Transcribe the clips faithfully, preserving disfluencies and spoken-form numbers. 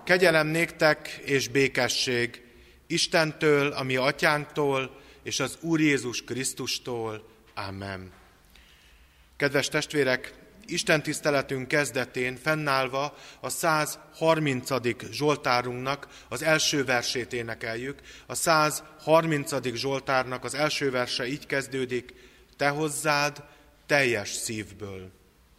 Kegyelem néktek és békesség Istentől, a mi atyánktól, és az Úr Jézus Krisztustól. Amen. Kedves testvérek, Isten tiszteletünk kezdetén fennállva a száz harmincadik Zsoltárunknak az első versét énekeljük. A száz harmincadik Zsoltárnak az első verse így kezdődik: Te hozzád teljes szívből.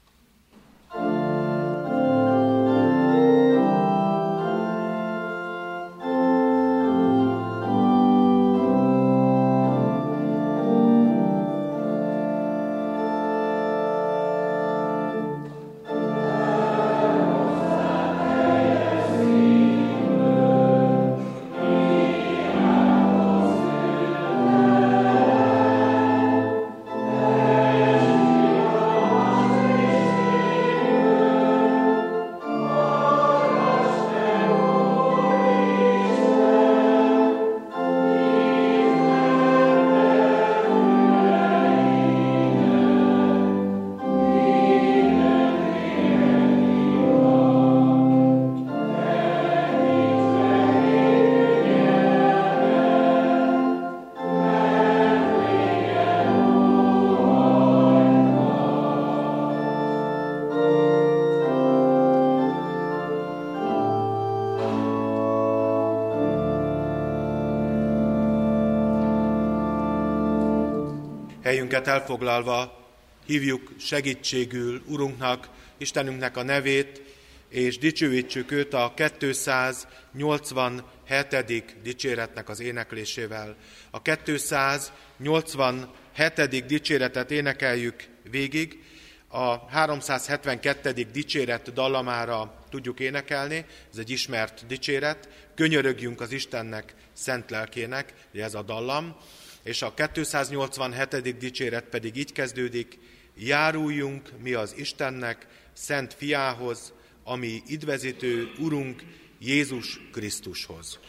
Helyünket elfoglalva hívjuk segítségül Urunknak, Istenünknek a nevét, és dicsőítsük őt a kétszáznyolcvanhetedik dicséretnek az éneklésével. A kétszáznyolcvanhetedik dicséretet énekeljük végig, a háromszázhetvenkettedik dicséret dallamára tudjuk énekelni, ez egy ismert dicséret, Könyörögjünk az Istennek szent lelkének, ez a dallam, és a kétszáznyolcvanhetedik dicséret pedig így kezdődik: Járuljunk mi az Istennek, szent fiához, ami idvezítő Urunk Jézus Krisztushoz.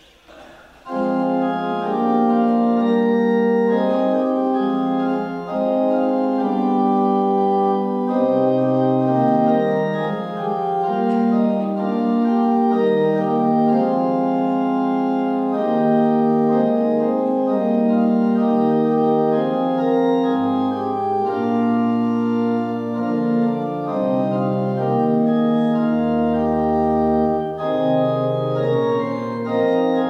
Thank you.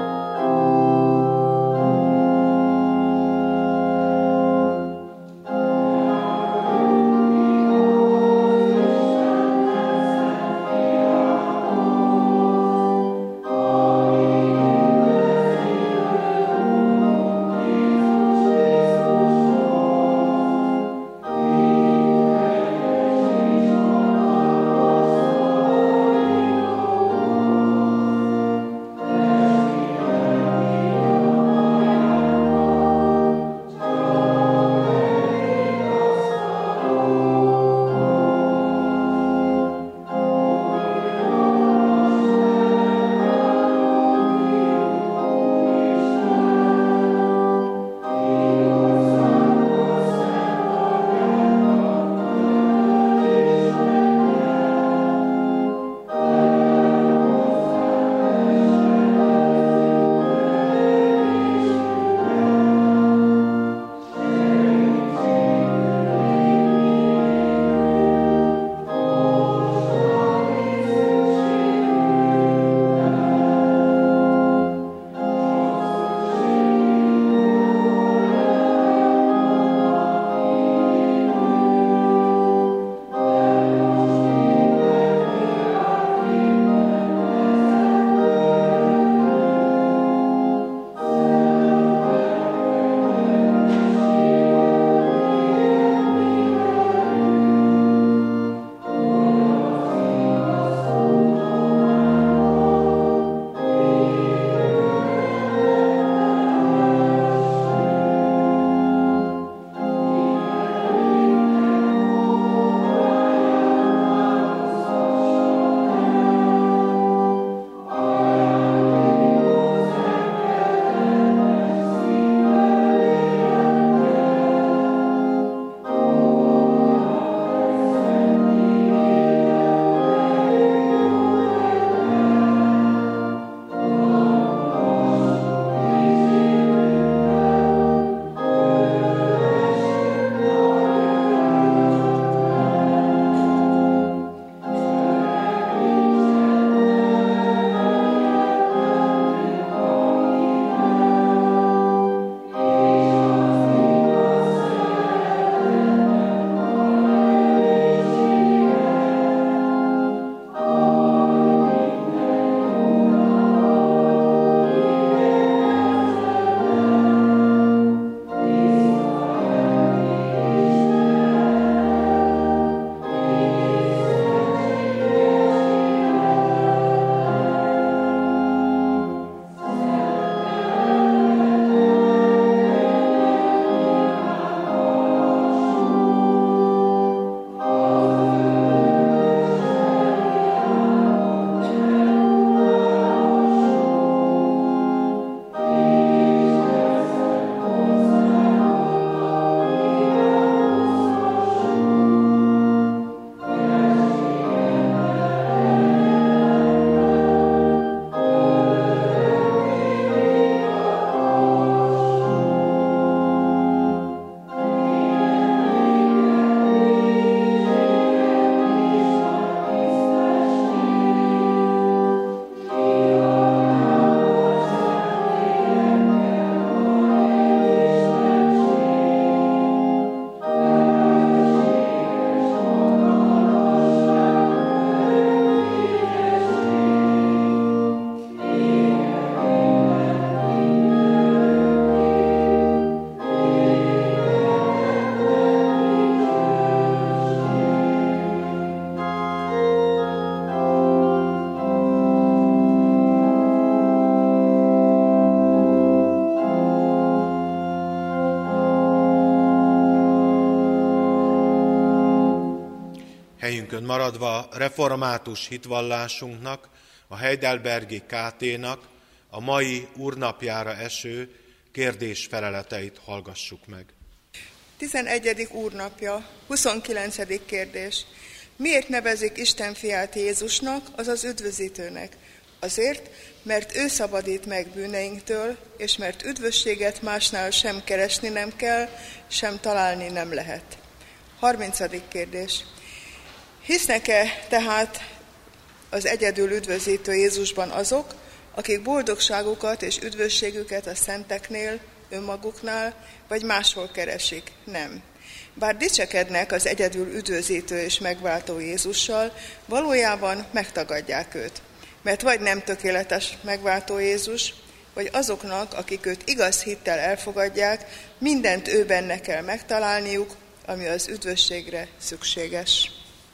Helyünkön maradva református hitvallásunknak, a Heidelbergi ká té-nak a mai úrnapjára eső kérdés-feleleteit hallgassuk meg. tizenegyedik úrnapja, huszonkilencedik kérdés. Miért nevezik Isten fiát Jézusnak, azaz üdvözítőnek? Azért, mert ő szabadít meg bűneinktől, és mert üdvösséget másnál sem keresni nem kell, sem találni nem lehet. harmincadik kérdés. Hisznek-e tehát az egyedül üdvözítő Jézusban azok, akik boldogságukat és üdvösségüket a szenteknél, önmaguknál, vagy máshol keresik? Nem. Bár dicsekednek az egyedül üdvözítő és megváltó Jézussal, valójában megtagadják őt. Mert vagy nem tökéletes megváltó Jézus, vagy azoknak, akik őt igaz hittel elfogadják, mindent ő benne kell megtalálniuk, ami az üdvösségre szükséges.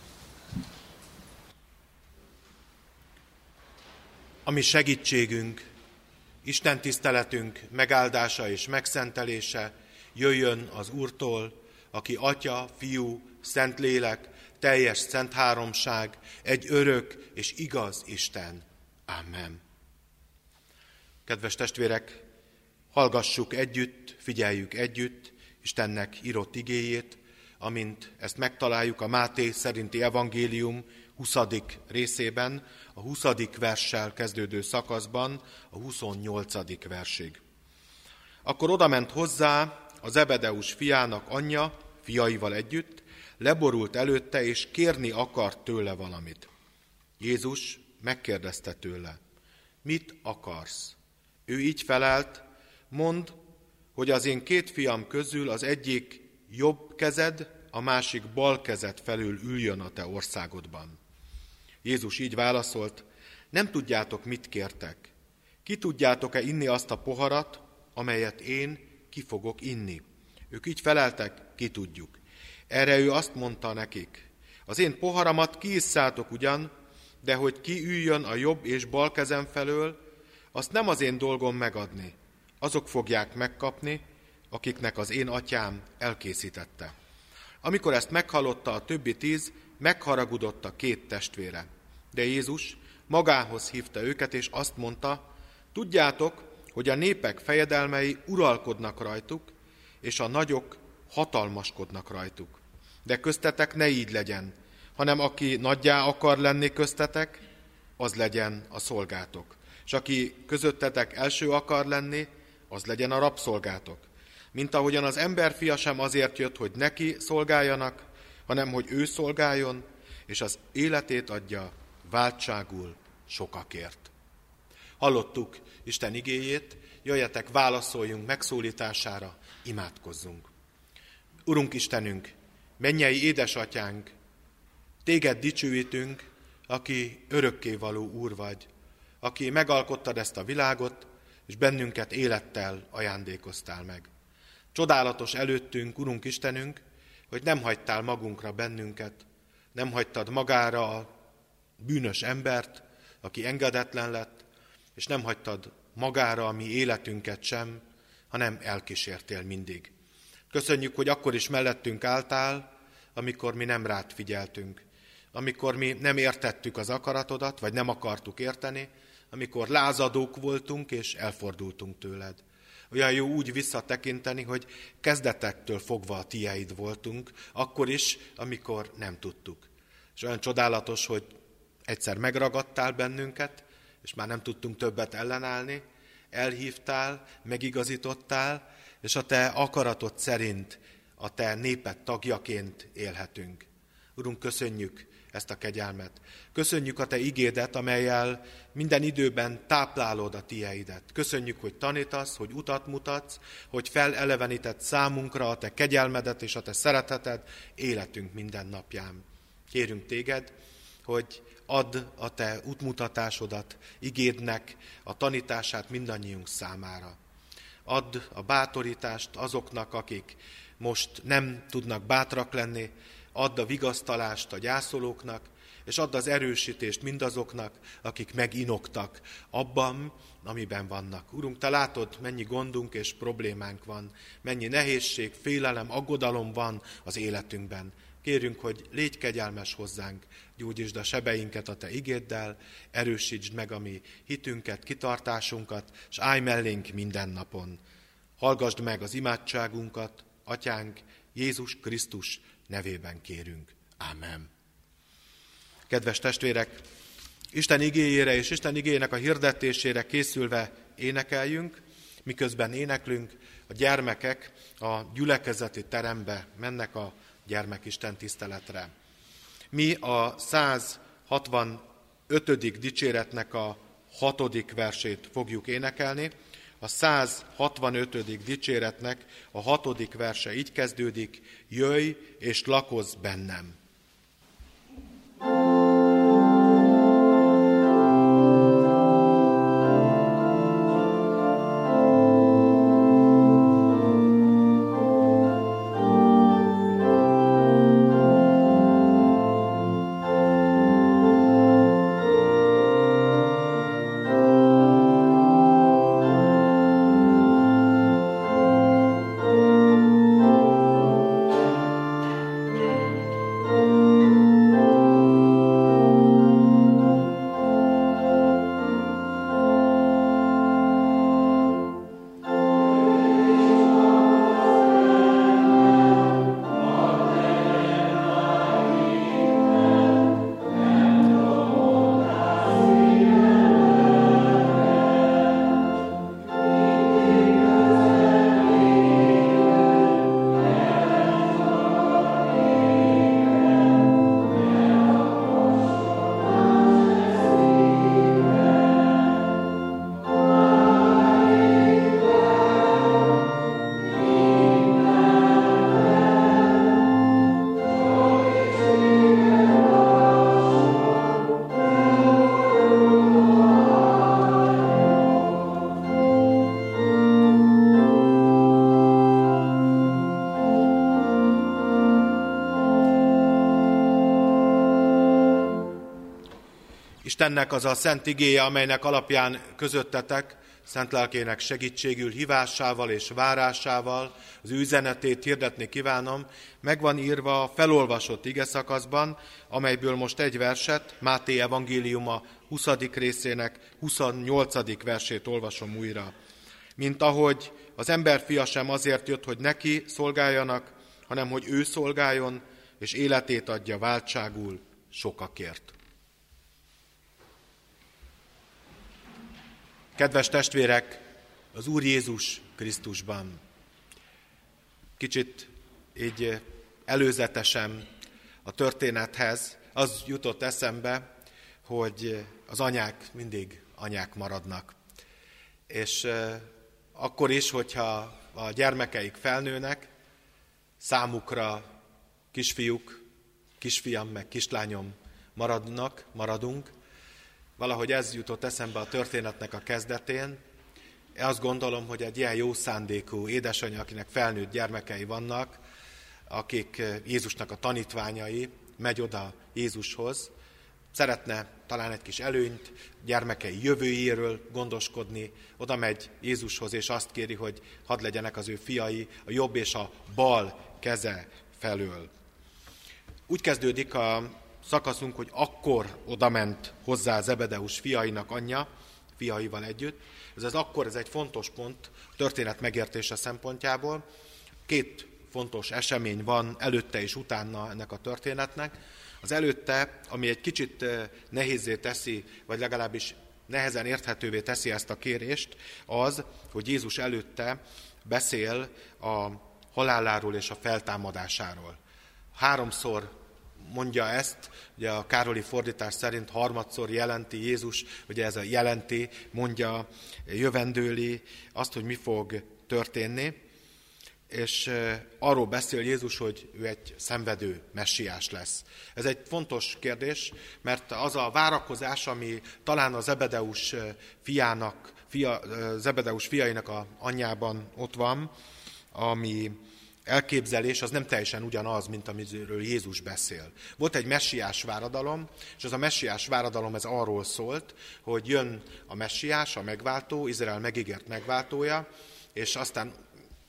Ami segítségünk, Isten tiszteletünk megáldása és megszentelése jöjjön az Úrtól, aki Atya, Fiú, Szentlélek, teljes szent háromság, egy örök és igaz Isten. Amen. Kedves testvérek, hallgassuk együtt, figyeljük együtt Istennek írott igéjét, amint ezt megtaláljuk a Máté szerinti evangélium huszadik részében, a huszadik verssel kezdődő szakaszban, a huszonnyolcadik versig. Akkor odament hozzá a Zebedeus fiának anyja, fiaival együtt, leborult előtte, és kérni akart tőle valamit. Jézus megkérdezte tőle, mit akarsz? Ő így felelt, mondd, hogy az én két fiam közül az egyik jobb kezed, a másik bal kezed felül üljön a te országodban. Jézus így válaszolt, nem tudjátok, mit kértek. Ki tudjátok-e inni azt a poharat, amelyet én ki fogok inni? Ők így feleltek, ki tudjuk. Erre ő azt mondta nekik, az én poharamat kiisszátok ugyan, de hogy ki üljön a jobb és bal kezem felől, azt nem az én dolgom megadni. Azok fogják megkapni, akiknek az én atyám elkészítette. Amikor ezt meghallotta a többi tíz, megharagudott a két testvére. De Jézus magához hívta őket, és azt mondta, tudjátok, hogy a népek fejedelmei uralkodnak rajtuk, és a nagyok hatalmaskodnak rajtuk. De köztetek ne így legyen, hanem aki nagyjá akar lenni köztetek, az legyen a szolgátok. És aki közöttetek első akar lenni, az legyen a rabszolgátok. Mint ahogyan az emberfia sem azért jött, hogy neki szolgáljanak, hanem hogy ő szolgáljon, és az életét adja váltságul sokakért. Hallottuk Isten igéjét, jöjjetek, válaszoljunk megszólítására, imádkozzunk. Urunk Istenünk, mennyei édesatyánk, téged dicsőítünk, aki örökkévaló Úr vagy, aki megalkottad ezt a világot, és bennünket élettel ajándékoztál meg. Csodálatos előttünk, Urunk Istenünk, hogy nem hagytál magunkra bennünket, nem hagytad magára a bűnös embert, aki engedetlen lett, és nem hagytad magára a mi életünket sem, hanem elkísértél mindig. Köszönjük, hogy akkor is mellettünk álltál, amikor mi nem rád figyeltünk, amikor mi nem értettük az akaratodat, vagy nem akartuk érteni, amikor lázadók voltunk, és elfordultunk tőled. Olyan jó úgy visszatekinteni, hogy kezdetektől fogva a tieid voltunk, akkor is, amikor nem tudtuk. És olyan csodálatos, hogy egyszer megragadtál bennünket, és már nem tudtunk többet ellenállni, elhívtál, megigazítottál, és a te akaratod szerint a te néped tagjaként élhetünk. Urunk, köszönjük ezt a kegyelmet. Köszönjük a te igédet, amellyel minden időben táplálod a tieidet. Köszönjük, hogy tanítasz, hogy utat mutatsz, hogy felelevenített számunkra a te kegyelmedet és a te szereteted életünk minden napján. Kérünk téged, hogy add a te útmutatásodat, igédnek a tanítását mindannyiunk számára. Add a bátorítást azoknak, akik most nem tudnak bátrak lenni, add a vigasztalást a gyászolóknak, és add az erősítést mindazoknak, akik meginoktak abban, amiben vannak. Urunk, te látod, mennyi gondunk és problémánk van, mennyi nehézség, félelem, aggodalom van az életünkben. Kérünk, hogy légy kegyelmes hozzánk, gyógyítsd a sebeinket a Te igéddel, erősítsd meg a mi hitünket, kitartásunkat, és állj mellénk minden napon. Hallgasd meg az imádságunkat, Atyánk, Jézus Krisztus nevében kérünk. Ámen. Kedves testvérek, Isten igéjére és Isten igéjének a hirdetésére készülve énekeljünk, miközben éneklünk, a gyermekek a gyülekezeti terembe mennek a gyermekisten tiszteletre. Mi a száz hatvanötödik dicséretnek a hatodik versét fogjuk énekelni. A száz hatvanötödik dicséretnek a hatodik verse így kezdődik: jöjj és lakozz bennem. Istennek az a szent igéje, amelynek alapján közöttetek, szent lelkének segítségül, hívásával és várásával az ő üzenetét hirdetni kívánom, meg van írva a felolvasott igeszakaszban, amelyből most egy verset, Máté evangéliuma huszadik részének huszonnyolcadik versét olvasom újra. Mint ahogy az emberfia sem azért jött, hogy neki szolgáljanak, hanem hogy ő szolgáljon, és életét adja váltságul sokakért. Kedves testvérek, az Úr Jézus Krisztusban. Kicsit így előzetesen a történethez az jutott eszembe, hogy az anyák mindig anyák maradnak. És akkor is, hogyha a gyermekeik felnőnek, számukra kisfiúk, kisfiam meg kislányom maradnak, maradunk. Valahogy ez jutott eszembe a történetnek a kezdetén. Én azt gondolom, hogy egy ilyen jó szándékú édesanyja, akinek felnőtt gyermekei vannak, akik Jézusnak a tanítványai, megy oda Jézushoz, szeretne talán egy kis előnyt, gyermekei jövőjéről gondoskodni, oda megy Jézushoz, és azt kéri, hogy hadd legyenek az ő fiai a jobb és a bal keze felől. Úgy kezdődik a szakaszunk, hogy akkor odament hozzá Zebedeus fiainak anyja, fiaival együtt. Ez az akkor, ez egy fontos pont a történet megértése szempontjából. Két fontos esemény van előtte és utána ennek a történetnek. Az előtte, ami egy kicsit nehézzé teszi, vagy legalábbis nehezen érthetővé teszi ezt a kérést, az, hogy Jézus előtte beszél a haláláról és a feltámadásáról. Háromszor mondja ezt, ugye a Károli fordítás szerint harmadszor jelenti Jézus, ugye ez a jelenti, mondja, jövendőli azt, hogy mi fog történni, és arról beszél Jézus, hogy ő egy szenvedő messiás lesz. Ez egy fontos kérdés, mert az a várakozás, ami talán a Zebedeus fiának, fia, Zebedeus fiainak a anyjában ott van, ami elképzelés, az nem teljesen ugyanaz, mint amiről Jézus beszél. Volt egy messiás váradalom, és az a messiás váradalom ez arról szólt, hogy jön a messiás, a megváltó, Izrael megígért megváltója, és aztán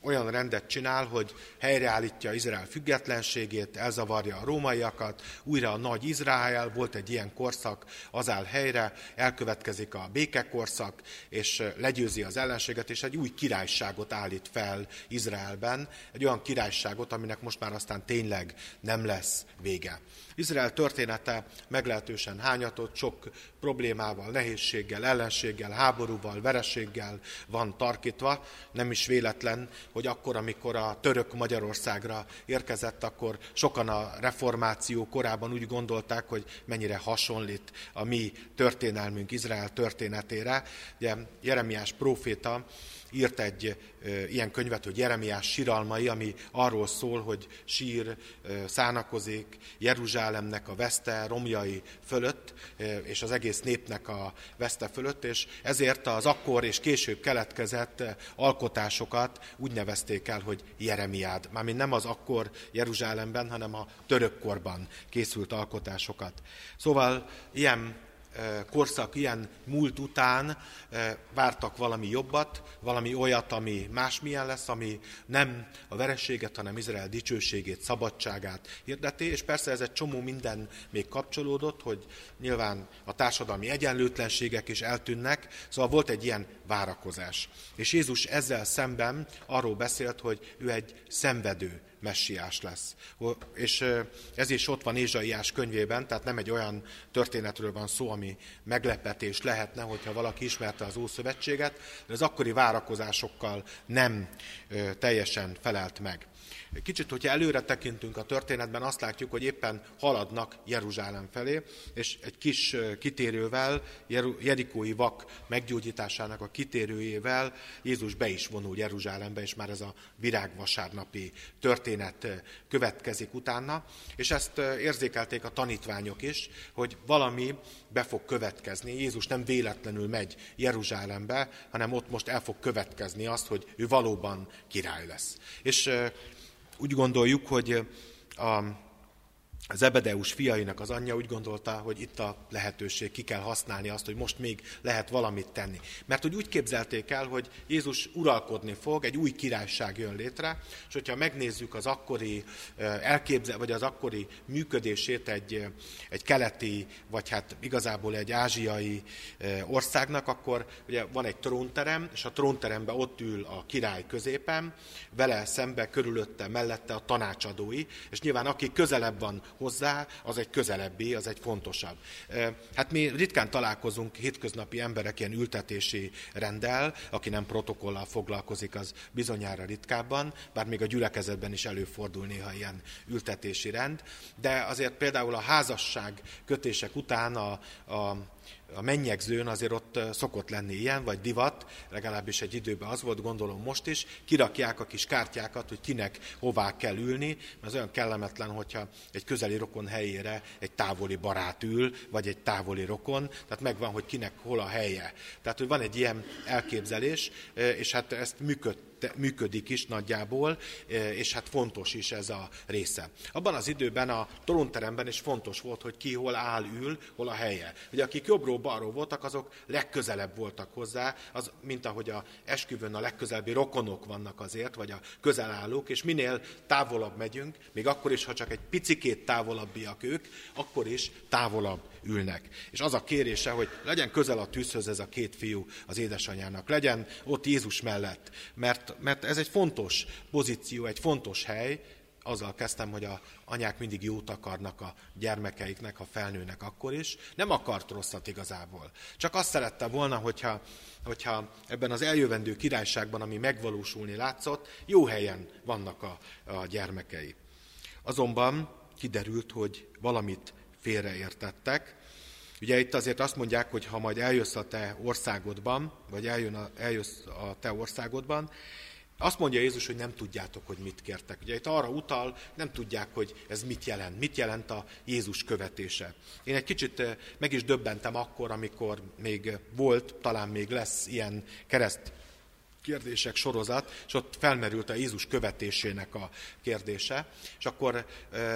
olyan rendet csinál, hogy helyreállítja Izrael függetlenségét, elzavarja a rómaiakat, újra a nagy Izrael, volt egy ilyen korszak, az áll helyre, elkövetkezik a békekorszak, és legyőzi az ellenséget, és egy új királyságot állít fel Izraelben, egy olyan királyságot, aminek most már aztán tényleg nem lesz vége. Izrael története meglehetősen hányatott, sok problémával, nehézséggel, ellenséggel, háborúval, vereséggel van tarkítva. Nem is véletlen, hogy akkor, amikor a török Magyarországra érkezett, akkor sokan a reformáció korában úgy gondolták, hogy mennyire hasonlít a mi történelmünk Izrael történetére. Ugye Jeremiás próféta írt egy e, ilyen könyvet, hogy Jeremiás siralmai, ami arról szól, hogy sír, e, szánakozik Jeruzsálemnek a veszte romjai fölött, e, és az egész népnek a veszte fölött, és ezért az akkor és később keletkezett alkotásokat úgy nevezték el, hogy Jeremiád. Mármint nem az akkor Jeruzsálemben, hanem a török korban készült alkotásokat. Szóval ilyen korszak, ilyen múlt után vártak valami jobbat, valami olyat, ami másmilyen lesz, ami nem a vereséget, hanem Izrael dicsőségét, szabadságát hirdeti, és persze ez egy csomó minden még kapcsolódott, hogy nyilván a társadalmi egyenlőtlenségek is eltűnnek, szóval volt egy ilyen várakozás. És Jézus ezzel szemben arról beszélt, hogy ő egy szenvedő messiás lesz. És ez is ott van Ézsaiás könyvében, tehát nem egy olyan történetről van szó, ami meglepetés lehetne, hogyha valaki ismerte az Ószövetséget, de az akkori várakozásokkal nem teljesen felelt meg. Kicsit, hogyha előre tekintünk a történetben, azt látjuk, hogy éppen haladnak Jeruzsálem felé, és egy kis kitérővel, jerikói vak meggyógyításának a kitérőjével Jézus be is vonul Jeruzsálembe, és már ez a virágvasárnapi történet következik utána, és ezt érzékelték a tanítványok is, hogy valami be fog következni. Jézus nem véletlenül megy Jeruzsálembe, hanem ott most el fog következni azt, hogy ő valóban király lesz. És úgy gondoljuk, hogy a Zebedeus fiainak az anyja úgy gondolta, hogy itt a lehetőség, ki kell használni azt, hogy most még lehet valamit tenni. Mert hogy úgy képzelték el, hogy Jézus uralkodni fog, egy új királyság jön létre, és hogyha megnézzük az akkori elképzel, vagy az akkori működését egy, egy keleti, vagy hát igazából egy ázsiai országnak, akkor ugye van egy trónterem, és a trónteremben ott ül a király középen, vele szembe, körülötte, mellette a tanácsadói, és nyilván aki közelebb van hozzá, az egy közelebbi, az egy fontosabb. Hát mi ritkán találkozunk hétköznapi emberek ilyen ültetési renddel, aki nem protokollal foglalkozik, az bizonyára ritkábban, bár még a gyülekezetben is előfordul néha ilyen ültetési rend, de azért például a házasság kötések után a, a A mennyegzőn azért ott szokott lenni ilyen, vagy divat, legalábbis egy időben az volt, gondolom most is, kirakják a kis kártyákat, hogy kinek hová kell ülni, mert az olyan kellemetlen, hogyha egy közeli rokon helyére egy távoli barát ül, vagy egy távoli rokon, tehát megvan, hogy kinek hol a helye. Tehát, hogy van egy ilyen elképzelés, és hát ezt működ működik is nagyjából, és hát fontos is ez a része. Abban az időben a trónteremben is fontos volt, hogy ki hol áll, ül, hol a helye. Ugye akik jobbról-balról voltak, azok legközelebb voltak hozzá, az, mint ahogy a esküvőn a legközelebbi rokonok vannak azért, vagy a közelállók, és minél távolabb megyünk, még akkor is, ha csak egy picikét távolabbiak ők, akkor is távolabb ülnek. És az a kérése, hogy legyen közel a tűzhöz ez a két fiú az édesanyjának, legyen ott Jézus mellett, mert, mert ez egy fontos pozíció, egy fontos hely. Azzal kezdtem, hogy a anyák mindig jót akarnak a gyermekeiknek, ha felnőnek akkor is. Nem akart rosszat igazából. Csak azt szerette volna, hogyha, hogyha ebben az eljövendő királyságban, ami megvalósulni látszott, jó helyen vannak a, a gyermekei. Azonban kiderült, hogy valamit félreértettek. Ugye itt azért azt mondják, hogy ha majd eljössz a te országodban, vagy eljön a, eljössz a te országodban, azt mondja Jézus, hogy nem tudjátok, hogy mit kértek. Ugye itt arra utal, nem tudják, hogy ez mit jelent. Mit jelent a Jézus követése. Én egy kicsit meg is döbbentem akkor, amikor még volt, talán még lesz ilyen kereszt kérdések sorozat, és ott felmerült a Jézus követésének a kérdése, és akkor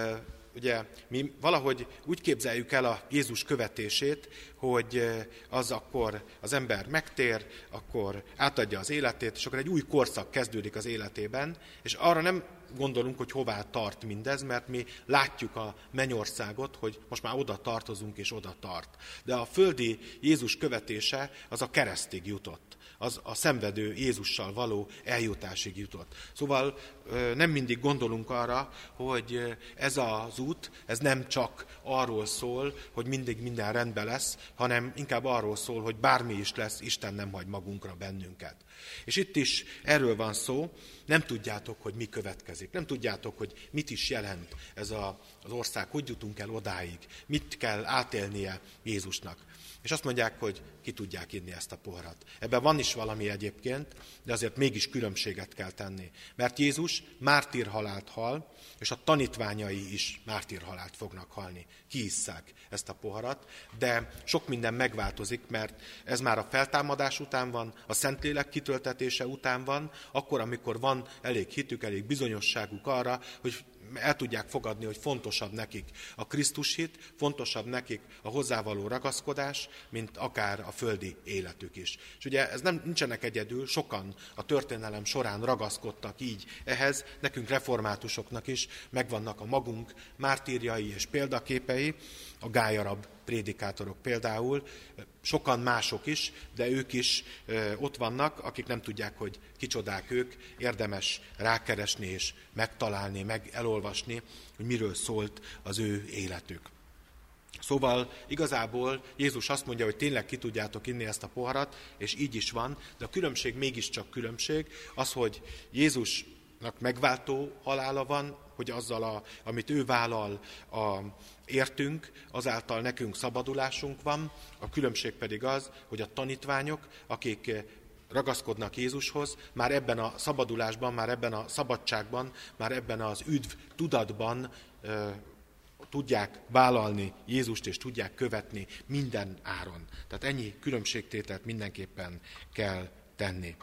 ugye mi valahogy úgy képzeljük el a Jézus követését, hogy az akkor az ember megtér, akkor átadja az életét, és akkor egy új korszak kezdődik az életében, és arra nem gondolunk, hogy hová tart mindez, mert mi látjuk a mennyországot, hogy most már oda tartozunk és oda tart. De a földi Jézus követése az a keresztig jutott, az a szenvedő Jézussal való eljutásig jutott. Szóval nem mindig gondolunk arra, hogy ez az út, ez nem csak arról szól, hogy mindig minden rendben lesz, hanem inkább arról szól, hogy bármi is lesz, Isten nem hagy magunkra bennünket. És itt is erről van szó, nem tudjátok, hogy mi következik, nem tudjátok, hogy mit is jelent ez a, az ország, hogy jutunk el odáig, mit kell átélnie Jézusnak. És azt mondják, hogy ki tudják inni ezt a poharat. Ebben van is valami egyébként, de azért mégis különbséget kell tenni. Mert Jézus mártírhalált hal, és a tanítványai is mártírhalált fognak halni. Kiisszák ezt a poharat, de sok minden megváltozik, mert ez már a feltámadás után van, a Szentlélek kitöltetése után van, akkor, amikor van elég hitük, elég bizonyosságuk arra, hogy el tudják fogadni, hogy fontosabb nekik a Krisztus hit, fontosabb nekik a hozzávaló ragaszkodás, mint akár a földi életük is. És ugye ez nem, nincsenek egyedül, sokan a történelem során ragaszkodtak így ehhez, nekünk reformátusoknak is megvannak a magunk mártírjai és példaképei, a gályarab prédikátorok például, sokan mások is, de ők is ott vannak, akik nem tudják, hogy kicsodák ők, érdemes rákeresni és megtalálni, meg elolvasni, hogy miről szólt az ő életük. Szóval igazából Jézus azt mondja, hogy tényleg ki tudjátok inni ezt a poharat, és így is van, de a különbség mégiscsak különbség, az, hogy Jézusnak megváltó halála van, hogy azzal, a, amit ő vállal, a, értünk, azáltal nekünk szabadulásunk van, a különbség pedig az, hogy a tanítványok, akik ragaszkodnak Jézushoz, már ebben a szabadulásban, már ebben a szabadságban, már ebben az üdv tudatban e, tudják vállalni Jézust, és tudják követni minden áron. Tehát ennyi különbségtételt mindenképpen kell tenni.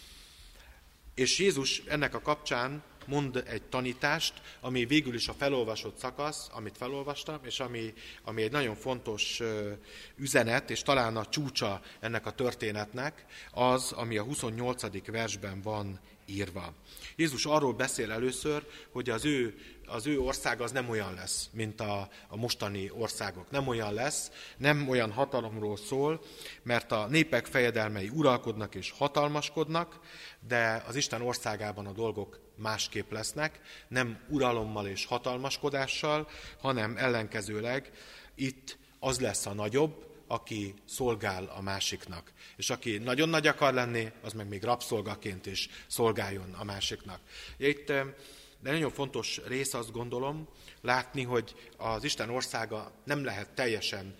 És Jézus ennek a kapcsán mond egy tanítást, ami végül is a felolvasott szakasz, amit felolvastam, és ami, ami egy nagyon fontos üzenet, és talán a csúcsa ennek a történetnek, az, ami a huszonnyolcadik versben van írva. Jézus arról beszél először, hogy az ő, az ő ország az nem olyan lesz, mint a, a mostani országok. Nem olyan lesz, nem olyan hatalomról szól, mert a népek fejedelmei uralkodnak és hatalmaskodnak, de az Isten országában a dolgok másképp lesznek, nem uralommal és hatalmaskodással, hanem ellenkezőleg itt az lesz a nagyobb, aki szolgál a másiknak. És aki nagyon nagy akar lenni, az meg még rabszolgaként is szolgáljon a másiknak. Itt de nagyon fontos rész, azt gondolom, látni, hogy az Isten országa nem lehet teljesen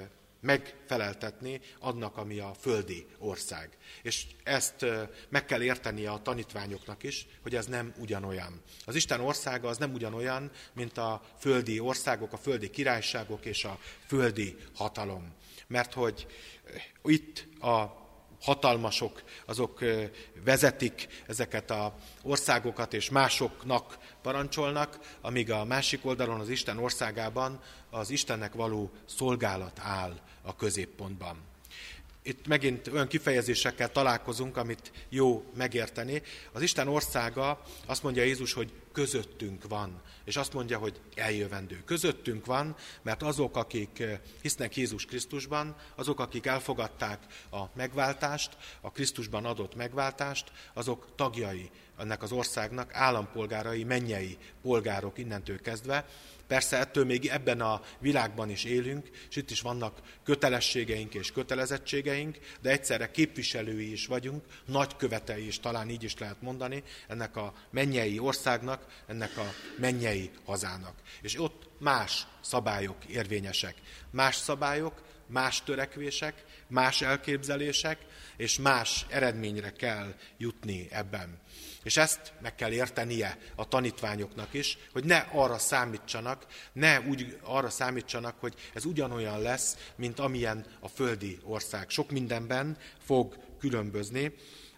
megfeleltetni annak, ami a földi ország. És ezt meg kell értenie a tanítványoknak is, hogy ez nem ugyanolyan. Az Isten országa az nem ugyanolyan, mint a földi országok, a földi királyságok és a földi hatalom. Mert hogy itt a hatalmasok, azok vezetik ezeket az országokat, és másoknak parancsolnak, amíg a másik oldalon, az Isten országában az Istennek való szolgálat áll a középpontban. Itt megint olyan kifejezésekkel találkozunk, amit jó megérteni. Az Isten országa, azt mondja Jézus, hogy közöttünk van, és azt mondja, hogy eljövendő. Közöttünk van, mert azok, akik hisznek Jézus Krisztusban, azok, akik elfogadták a megváltást, a Krisztusban adott megváltást, azok tagjai ennek az országnak, állampolgárai, mennyei polgárok innentől kezdve. Persze ettől még ebben a világban is élünk, és itt is vannak kötelességeink és kötelezettségeink, de egyszerre képviselői is vagyunk, nagykövetei is, talán így is lehet mondani, ennek a mennyei országnak, ennek a mennyei hazának. És ott más szabályok érvényesek. Más szabályok, más törekvések, más elképzelések, és más eredményre kell jutni ebben. És ezt meg kell értenie a tanítványoknak is, hogy ne arra számítsanak, ne úgy arra számítsanak, hogy ez ugyanolyan lesz, mint amilyen a földi ország. Sok mindenben fog különbözni,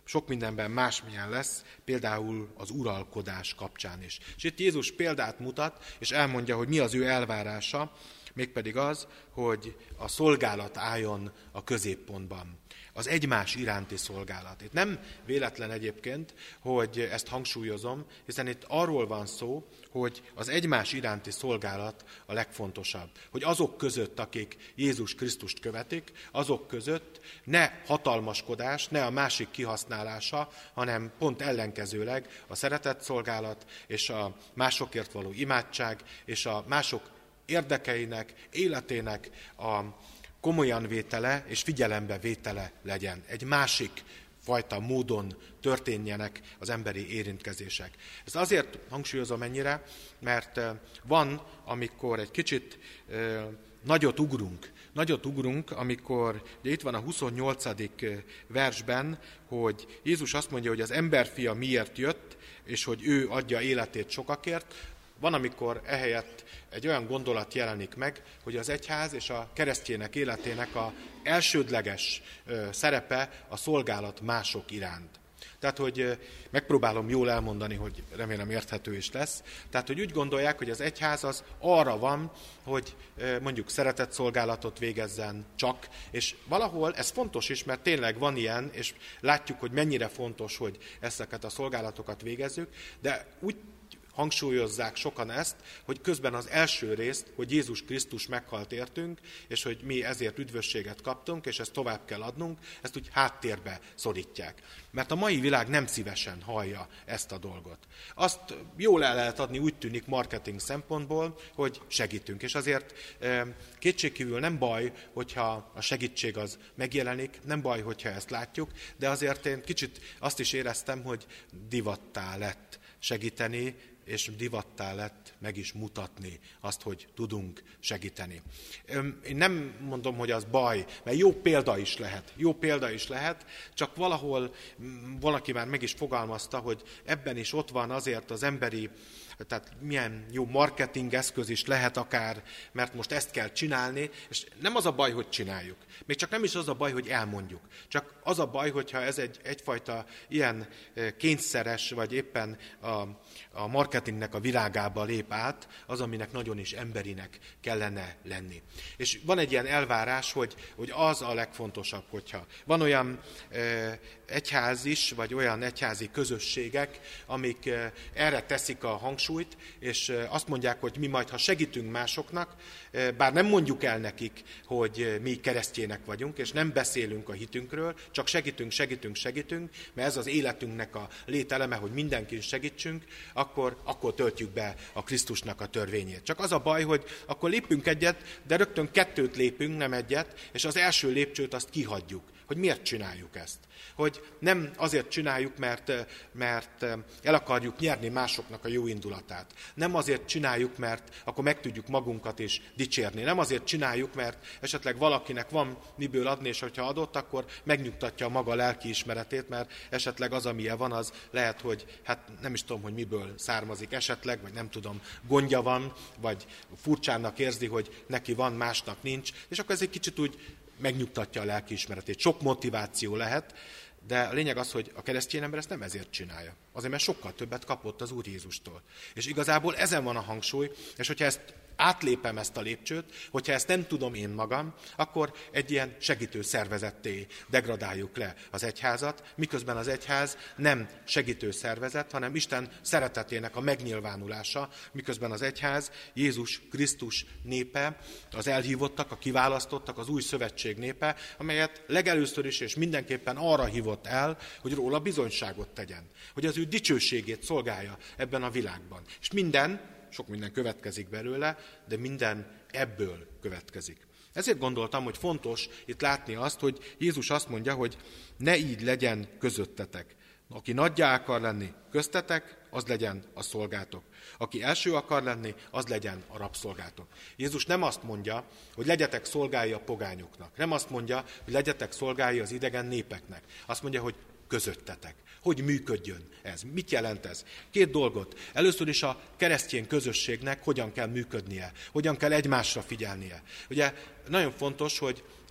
sok mindenben másmilyen lesz, például az uralkodás kapcsán is. És itt Jézus példát mutat, és elmondja, hogy mi az ő elvárása, mégpedig az, hogy a szolgálat álljon a középpontban. Az egymás iránti szolgálat. Itt nem véletlen egyébként, hogy ezt hangsúlyozom, hiszen itt arról van szó, hogy az egymás iránti szolgálat a legfontosabb. Hogy azok között, akik Jézus Krisztust követik, azok között ne hatalmaskodás, ne a másik kihasználása, hanem pont ellenkezőleg a szeretetszolgálat és a másokért való imádság és a mások érdekeinek, életének a komolyan vétele és figyelembe vétele legyen. Egy másik fajta módon történjenek az emberi érintkezések. Ezt azért hangsúlyozom ennyire, mert van, amikor egy kicsit eh, nagyot ugrunk. Nagyot ugrunk, amikor ugye itt van a huszonnyolcadik versben, hogy Jézus azt mondja, hogy az emberfia miért jött, és hogy ő adja életét sokakért. Van, amikor ehelyett egy olyan gondolat jelenik meg, hogy az egyház és a keresztjének életének a elsődleges szerepe a szolgálat mások iránt. Tehát, hogy megpróbálom jól elmondani, hogy remélem érthető is lesz. Tehát, hogy úgy gondolják, hogy az egyház az arra van, hogy mondjuk szeretetszolgálatot végezzen csak, és valahol ez fontos is, mert tényleg van ilyen, és látjuk, hogy mennyire fontos, hogy ezeket a szolgálatokat végezzük, de úgy hangsúlyozzák sokan ezt, hogy közben az első részt, hogy Jézus Krisztus meghalt értünk, és hogy mi ezért üdvösséget kaptunk, és ezt tovább kell adnunk, ezt úgy háttérbe szorítják. Mert a mai világ nem szívesen hallja ezt a dolgot. Azt jól el lehet adni, úgy tűnik marketing szempontból, hogy segítünk. És azért kétségkívül nem baj, hogyha a segítség az megjelenik, nem baj, hogyha ezt látjuk, de azért én kicsit azt is éreztem, hogy divattá lett segíteni, és divattá lett meg is mutatni azt, hogy tudunk segíteni. Én nem mondom, hogy az baj, mert jó példa is lehet. Jó példa is lehet, csak valahol valaki már meg is fogalmazta, hogy ebben is ott van azért az emberi, tehát milyen jó marketing eszköz is lehet akár, mert most ezt kell csinálni, és nem az a baj, hogy csináljuk. Még csak nem is az a baj, hogy elmondjuk. Csak az a baj, hogyha ez egy, egyfajta ilyen kényszeres, vagy éppen a, a marketingnek a virágába lép át, az, aminek nagyon is emberinek kellene lenni. És van egy ilyen elvárás, hogy, hogy az a legfontosabb, hogyha van olyan e, egyház is, vagy olyan egyházi közösségek, amik e, erre teszik a hangsúlyt, és e, azt mondják, hogy mi majd, ha segítünk másoknak, e, bár nem mondjuk el nekik, hogy mi keresztjének vagyunk, és nem beszélünk a hitünkről, csak segítünk, segítünk, segítünk, mert ez az életünknek a lételeme, hogy mindenkin segítsünk, akkor, akkor töltjük be a Krisztusnak a törvényét. Csak az a baj, hogy akkor lépünk egyet, de rögtön kettőt lépünk, nem egyet, és az első lépcsőt azt kihagyjuk. Hogy miért csináljuk ezt? Hogy nem azért csináljuk, mert, mert el akarjuk nyerni másoknak a jó indulatát. Nem azért csináljuk, mert akkor meg tudjuk magunkat is dicsérni. Nem azért csináljuk, mert esetleg valakinek van miből adni, és hogyha adott, akkor megnyugtatja a maga lelkiismeretét, mert esetleg az, amilyen van, az lehet, hogy hát nem is tudom, hogy miből származik esetleg, vagy nem tudom, gondja van, vagy furcsának érzi, hogy neki van, másnak nincs, és akkor ez egy kicsit úgy megnyugtatja a lelkiismeretét. Sok motiváció lehet, de a lényeg az, hogy a keresztény ember ezt nem ezért csinálja. Azért, mert sokkal többet kapott az Úr Jézustól. És igazából ezen van a hangsúly, és hogyha ezt átlépem ezt a lépcsőt, hogyha ezt nem tudom én magam, akkor egy ilyen segítő szervezetté degradáljuk le az egyházat, miközben az egyház nem segítő szervezet, hanem Isten szeretetének a megnyilvánulása, miközben az egyház Jézus Krisztus népe, az elhívottak, a kiválasztottak, az új szövetség népe, amelyet legelőször is és mindenképpen arra hívott el, hogy róla bizonyságot tegyen, hogy az ő dicsőségét szolgálja ebben a világban. És minden, sok minden következik belőle, de minden ebből következik. Ezért gondoltam, hogy fontos itt látni azt, hogy Jézus azt mondja, hogy ne így legyen közöttetek. Aki nagyjá akar lenni köztetek, az legyen a szolgátok. Aki első akar lenni, az legyen a rabszolgátok. Jézus nem azt mondja, hogy legyetek szolgái a pogányoknak. Nem azt mondja, hogy legyetek szolgái az idegen népeknek. Azt mondja, hogy közöttetek. Hogy működjön ez? Mit jelent ez? Két dolgot. Először is a keresztény közösségnek hogyan kell működnie, hogyan kell egymásra figyelnie. Ugye nagyon fontos, hogy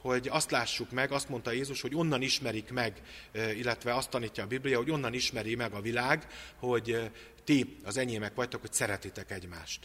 hogy azt lássuk meg, azt mondta Jézus, hogy onnan ismerik meg, illetve azt tanítja a Biblia, hogy onnan ismeri meg a világ, hogy ti az enyémek vagytok, hogy szeretitek egymást.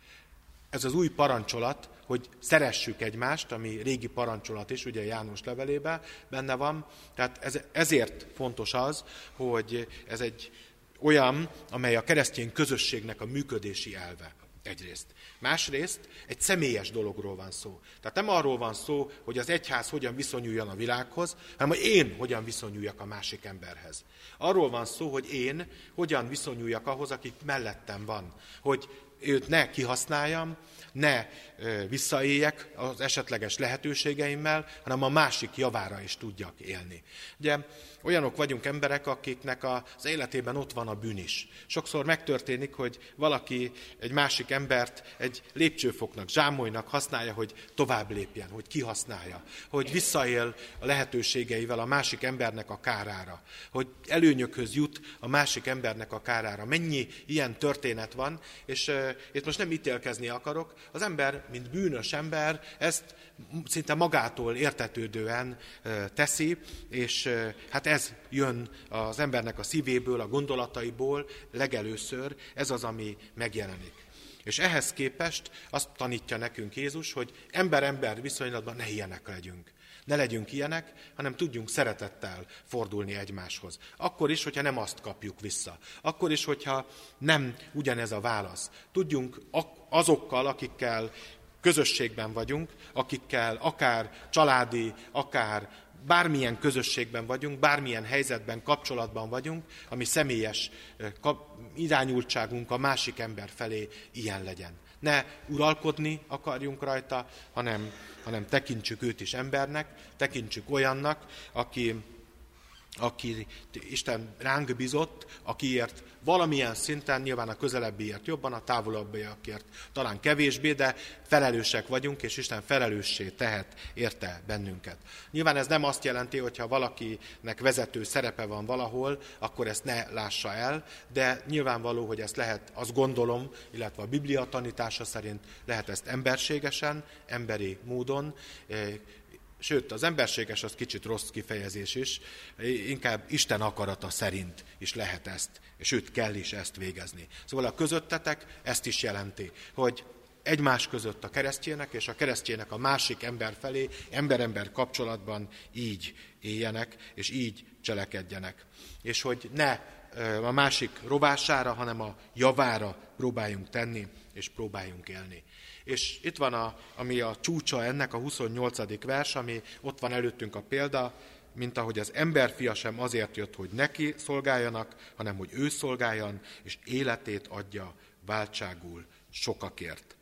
Ez az új parancsolat, hogy szeressük egymást, ami régi parancsolat is, ugye János levelében benne van. Tehát ez, ezért fontos az, hogy ez egy olyan, amely a keresztény közösségnek a működési elve egyrészt. Másrészt egy személyes dologról van szó. Tehát nem arról van szó, hogy az egyház hogyan viszonyuljon a világhoz, hanem hogy én hogyan viszonyuljak a másik emberhez. Arról van szó, hogy én hogyan viszonyuljak ahhoz, akik mellettem van. Hogy őt ne kihasználjam, ne visszaéljek az esetleges lehetőségeimmel, hanem a másik javára is tudjak élni. Ugye olyanok vagyunk emberek, akiknek az életében ott van a bűn is. Sokszor megtörténik, hogy valaki egy másik embert egy lépcsőfoknak, zsámolynak használja, hogy tovább lépjen, hogy kihasználja, hogy visszaél a lehetőségeivel a másik embernek a kárára, hogy előnyökhöz jut a másik embernek a kárára. Mennyi ilyen történet van, és uh, itt most nem ítélkezni akarok, az ember, mint bűnös ember, ezt szinte magától értetődően uh, teszi, és uh, hát ez jön az embernek a szívéből, a gondolataiból legelőször, ez az, ami megjelenik. És ehhez képest azt tanítja nekünk Jézus, hogy ember-ember viszonylatban ne ilyenek legyünk. Ne legyünk ilyenek, hanem tudjunk szeretettel fordulni egymáshoz. Akkor is, hogyha nem azt kapjuk vissza. Akkor is, hogyha nem ugyanez a válasz. Tudjunk azokkal, akikkel közösségben vagyunk, akikkel akár családi, akár bármilyen közösségben vagyunk, bármilyen helyzetben, kapcsolatban vagyunk, ami személyes irányultságunk a másik ember felé ilyen legyen. Ne uralkodni akarjunk rajta, hanem, hanem tekintsük őt is embernek, tekintsük olyannak, aki, aki Isten ránk bizott, akiért valamilyen szinten, nyilván a közelebbiért jobban, a távolabbiakért talán kevésbé, de felelősek vagyunk, és Isten felelőssé tehet érte bennünket. Nyilván ez nem azt jelenti, hogy ha valakinek vezető szerepe van valahol, akkor ezt ne lássa el, de nyilvánvaló, hogy ezt lehet, azt gondolom, illetve a Biblia tanítása szerint lehet ezt emberségesen, emberi módon, sőt, az emberséges az kicsit rossz kifejezés is, inkább Isten akarata szerint is lehet ezt, sőt, kell is ezt végezni. Szóval a közöttetek ezt is jelenti, hogy egymás között a keresztjének és a keresztjének a másik ember felé ember-ember kapcsolatban így éljenek, és így cselekedjenek. És hogy ne a másik rovására, hanem a javára próbáljunk tenni, és próbáljunk élni. És itt van, a, ami a csúcsa ennek, a huszonnyolcadik vers, ami ott van előttünk a példa, mint ahogy az emberfia sem azért jött, hogy neki szolgáljanak, hanem hogy ő szolgáljon, és életét adja váltságul sokakért.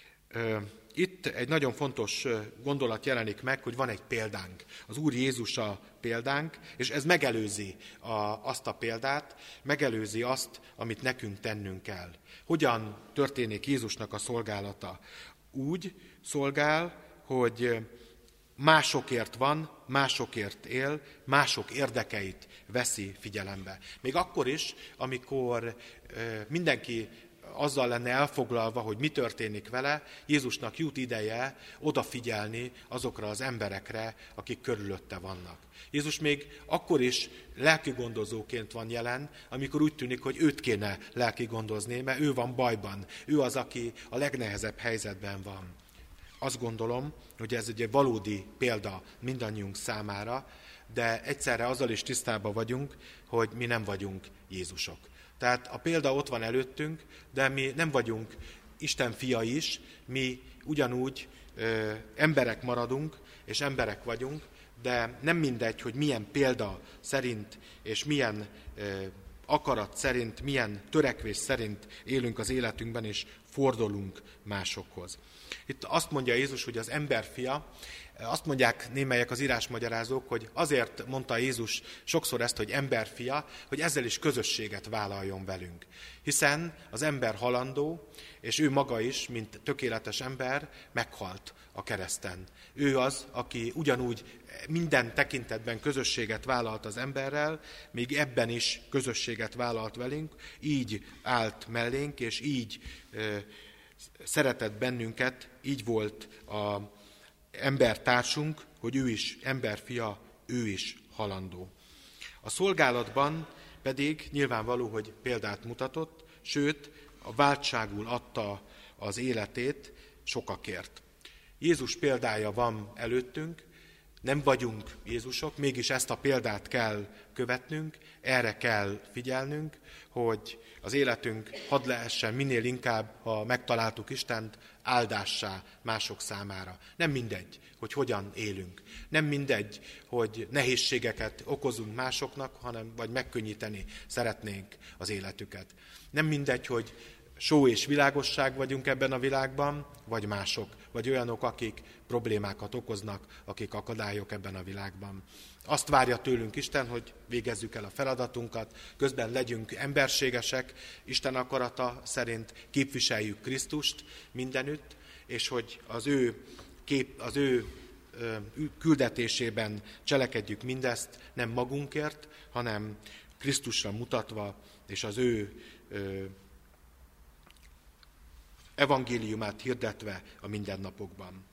Itt egy nagyon fontos gondolat jelenik meg, hogy van egy példánk. Az Úr Jézus a példánk, és ez megelőzi a, azt a példát, megelőzi azt, amit nekünk tennünk kell. Hogyan történik Jézusnak a szolgálata? Úgy szolgál, hogy másokért van, másokért él, mások érdekeit veszi figyelembe. Még akkor is, amikor mindenki azzal lenne elfoglalva, hogy mi történik vele, Jézusnak jut ideje odafigyelni azokra az emberekre, akik körülötte vannak. Jézus még akkor is lelkigondozóként van jelen, amikor úgy tűnik, hogy őt kéne lelkigondozni, mert ő van bajban, ő az, aki a legnehezebb helyzetben van. Azt gondolom, hogy ez egy valódi példa mindannyiunk számára, de egyszerre azzal is tisztában vagyunk, hogy mi nem vagyunk Jézusok. Tehát a példa ott van előttünk, de mi nem vagyunk Isten fia is, mi ugyanúgy ö, emberek maradunk, és emberek vagyunk, de nem mindegy, hogy milyen példa szerint, és milyen ö, akarat szerint, milyen törekvés szerint élünk az életünkben, és fordulunk másokhoz. Itt azt mondja Jézus, hogy az emberfia, azt mondják némelyek az írásmagyarázók, hogy azért mondta Jézus sokszor ezt, hogy emberfia, hogy ezzel is közösséget vállaljon velünk. Hiszen az ember halandó, és ő maga is, mint tökéletes ember, meghalt a kereszten. Ő az, aki ugyanúgy minden tekintetben közösséget vállalt az emberrel, még ebben is közösséget vállalt velünk, így állt mellénk, és így ö, szeretett bennünket, így volt a embertársunk, hogy ő is emberfia, ő is halandó. A szolgálatban pedig nyilvánvaló, hogy példát mutatott, sőt, a váltságul adta az életét sokakért. Jézus példája van előttünk, nem vagyunk Jézusok, mégis ezt a példát kell követnünk, erre kell figyelnünk, hogy az életünk hadd lehessen minél inkább, ha megtaláltuk Istent, áldássá mások számára. Nem mindegy, hogy hogyan élünk. Nem mindegy, hogy nehézségeket okozunk másoknak, hanem vagy megkönnyíteni szeretnénk az életüket. Nem mindegy, hogy só és világosság vagyunk ebben a világban, vagy mások, vagy olyanok, akik problémákat okoznak, akik akadályok ebben a világban. Azt várja tőlünk Isten, hogy végezzük el a feladatunkat, közben legyünk emberségesek, Isten akarata szerint képviseljük Krisztust mindenütt, és hogy az ő, kép, az ő ö, küldetésében cselekedjük mindezt, nem magunkért, hanem Krisztusra mutatva, és az ő ö, evangéliumát hirdetve a mindennapokban.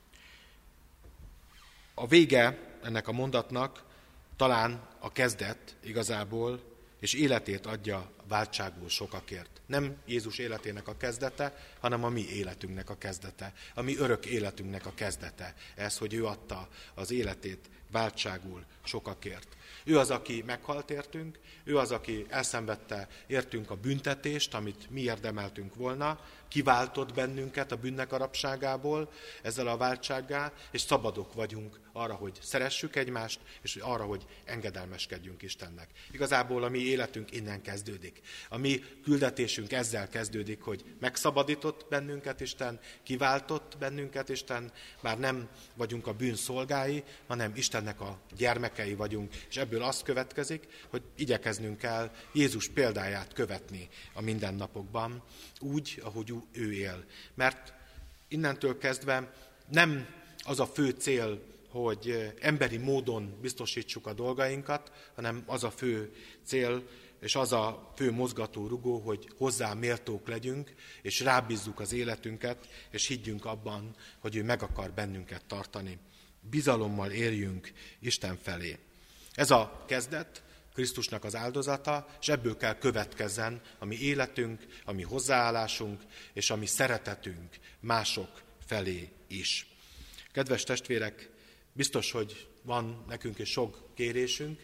A vége ennek a mondatnak talán a kezdet igazából, és életét adja váltságul sokakért. Nem Jézus életének a kezdete, hanem a mi életünknek a kezdete, a mi örök életünknek a kezdete. Ez, hogy ő adta az életét váltságul sokakért. Ő az, aki meghalt értünk, ő az, aki elszenvedte értünk a büntetést, amit mi érdemeltünk volna, kiváltott bennünket a bűnnek a rabságából ezzel a váltsággá, és szabadok vagyunk arra, hogy szeressük egymást, és arra, hogy engedelmeskedjünk Istennek. Igazából a mi életünk innen kezdődik. A mi küldetésünk ezzel kezdődik, hogy megszabadított bennünket Isten, kiváltott bennünket Isten, bár nem vagyunk a bűn szolgái, hanem Istennek a gyermekei vagyunk, és ebből az következik, hogy igyekeznünk kell Jézus példáját követni a mindennapokban, úgy, ahogy ő él. Mert innentől kezdve nem az a fő cél, hogy emberi módon biztosítsuk a dolgainkat, hanem az a fő cél, és az a fő mozgató rugó, hogy hozzá méltók legyünk, és rábízzuk az életünket, és higgyünk abban, hogy ő meg akar bennünket tartani. Bizalommal éljünk Isten felé. Ez a kezdet, Krisztusnak az áldozata, és ebből kell következzen a mi életünk, a mi hozzáállásunk, és a mi szeretetünk mások felé is. Kedves testvérek, biztos, hogy van nekünk is sok kérésünk,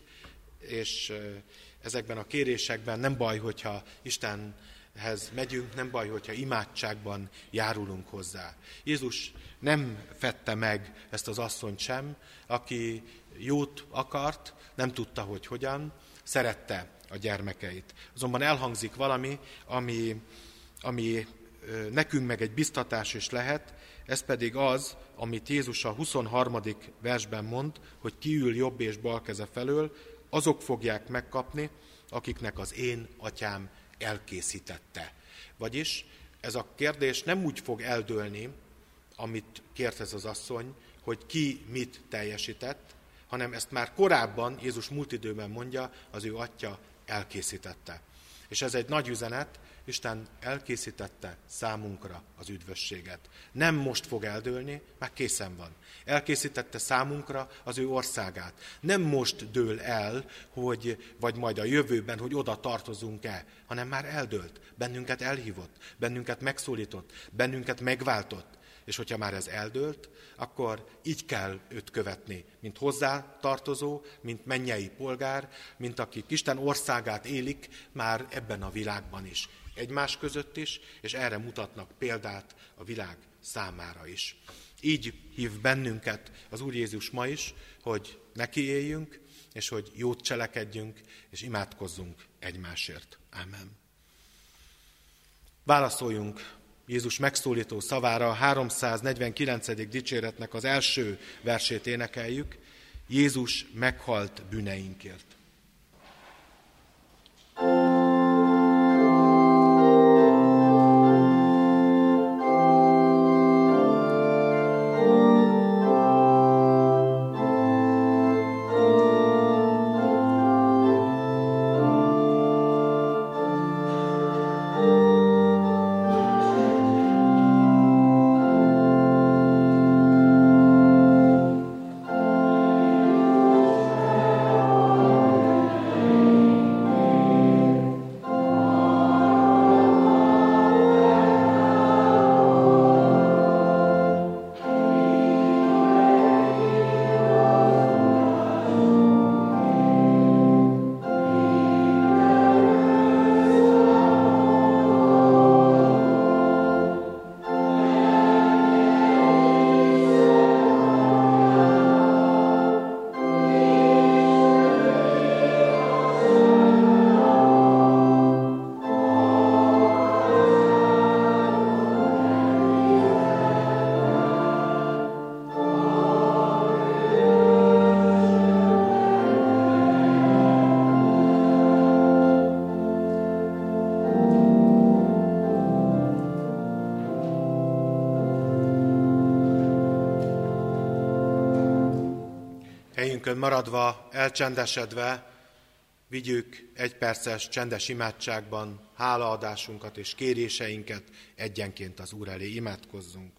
és ezekben a kérésekben nem baj, hogyha Istenhez megyünk, nem baj, hogyha imádságban járulunk hozzá. Jézus nem fedte meg ezt az asszonyt sem, aki jót akart, nem tudta, hogy hogyan, szerette a gyermekeit. Azonban elhangzik valami, ami, ami nekünk meg egy biztatás is lehet, ez pedig az, amit Jézus a huszonharmadik versben mond, hogy ki ül jobb és bal keze felől, azok fogják megkapni, akiknek az én atyám elkészítette. Vagyis ez a kérdés nem úgy fog eldőlni, amit kért ez az asszony, hogy ki mit teljesített, hanem ezt már korábban, Jézus múlt időben mondja, az ő atya elkészítette. És ez egy nagy üzenet, Isten elkészítette számunkra az üdvösséget. Nem most fog eldőlni, már készen van. Elkészítette számunkra az ő országát. Nem most dől el, hogy, vagy majd a jövőben, hogy oda tartozunk-e, hanem már eldőlt. Bennünket elhívott, bennünket megszólított, bennünket megváltott. És hogyha már ez eldőlt, akkor így kell őt követni, mint hozzátartozó, mint mennyei polgár, mint akik Isten országát élik már ebben a világban is. Egymás között is, és erre mutatnak példát a világ számára is. Így hív bennünket az Úr Jézus ma is, hogy neki éljünk, és hogy jót cselekedjünk, és imádkozzunk egymásért. Ámen. Válaszoljunk Jézus megszólító szavára, a háromszáznegyvenkilencedik dicséretnek az első versét énekeljük. Jézus meghalt bűneinkért. helyünkön maradva, elcsendesedve, vigyük egy perces csendes imádságban hálaadásunkat és kéréseinket egyenként az Úr elé, imádkozzunk.